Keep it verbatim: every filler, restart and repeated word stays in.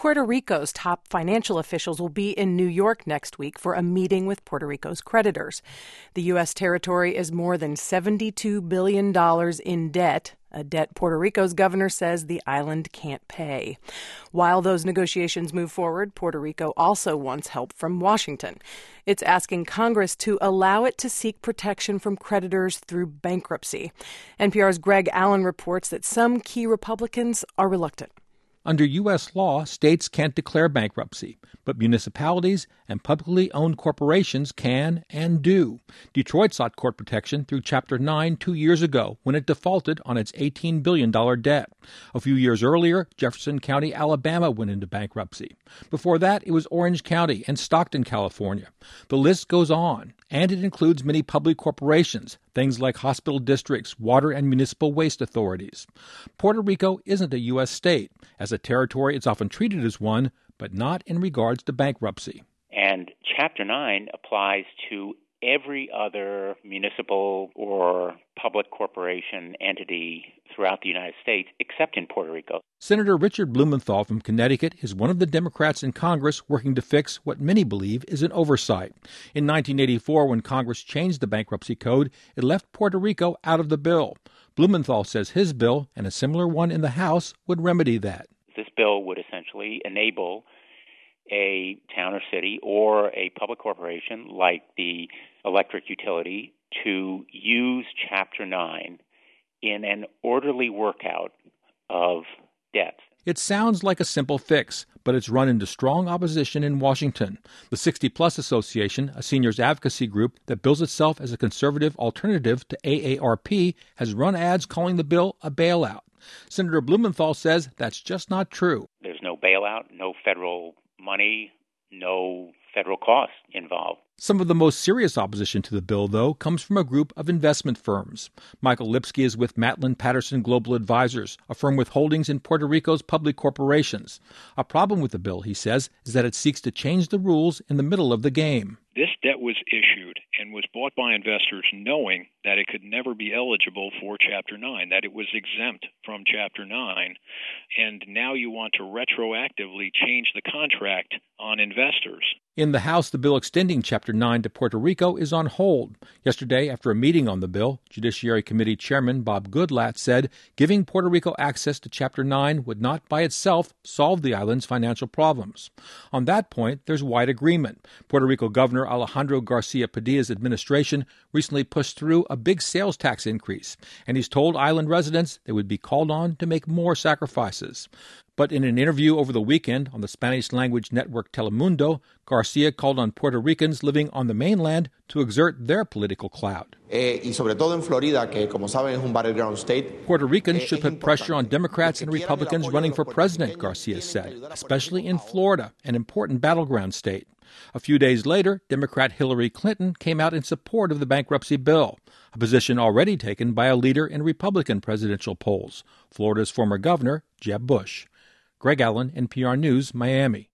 Puerto Rico's top financial officials will be in New York next week for a meeting with Puerto Rico's creditors. The U S territory is more than seventy-two billion dollars in debt, a debt Puerto Rico's governor says the island can't pay. While those negotiations move forward, Puerto Rico also wants help from Washington. It's asking Congress to allow it to seek protection from creditors through bankruptcy. N P R's Greg Allen reports that some key Republicans are reluctant. Under U S law, states can't declare bankruptcy, but municipalities and publicly owned corporations can and do. Detroit sought court protection through Chapter nine two years ago when it defaulted on its eighteen billion dollars debt. A few years earlier, Jefferson County, Alabama went into bankruptcy. Before that, it was Orange County and Stockton, California. The list goes on, and it includes many public corporations, things like hospital districts, water and municipal waste authorities. Puerto Rico isn't a U S state. As a territory, it's often treated as one, but not in regards to bankruptcy. And Chapter nine applies to every other municipal or public corporation entity throughout the United States, except in Puerto Rico. Senator Richard Blumenthal from Connecticut is one of the Democrats in Congress working to fix what many believe is an oversight. In nineteen eighty-four, when Congress changed the bankruptcy code, it left Puerto Rico out of the bill. Blumenthal says his bill, and a similar one in the House, would remedy that. This bill would essentially enable a town or city or a public corporation like the electric utility to use Chapter nine in an orderly workout of debts. It sounds like a simple fix, but it's run into strong opposition in Washington. The sixty plus Association, a seniors advocacy group that bills itself as a conservative alternative to A A R P, has run ads calling the bill a bailout. Senator Blumenthal says that's just not true. There's no bailout, no federal money, no federal costs involved. Some of the most serious opposition to the bill, though, comes from a group of investment firms. Michael Lipsky is with Matlin Patterson Global Advisors, a firm with holdings in Puerto Rico's public corporations. A problem with the bill, he says, is that it seeks to change the rules in the middle of the game. This debt was issued and was bought by investors knowing that it could never be eligible for Chapter nine, that it was exempt from Chapter nine, and now you want to retroactively change the contract on investors. In the House, the bill extending Chapter nine to Puerto Rico is on hold. Yesterday, after a meeting on the bill, Judiciary Committee Chairman Bob Goodlatte said giving Puerto Rico access to Chapter nine would not by itself solve the island's financial problems. On that point, there's wide agreement. Puerto Rico Governor Alejandro Garcia Padilla's administration recently pushed through a big sales tax increase, and he's told island residents they would be called on to make more sacrifices. But in an interview over the weekend on the Spanish-language network Telemundo, Garcia called on Puerto Ricans living on the mainland to exert their political clout. Puerto Ricans should put pressure on Democrats and Republicans running for president, Garcia said, especially in Florida, an important battleground state. A few days later, Democrat Hillary Clinton came out in support of the bankruptcy bill, a position already taken by a leader in Republican presidential polls, Florida's former governor, Jeb Bush. Greg Allen, N P R News, Miami.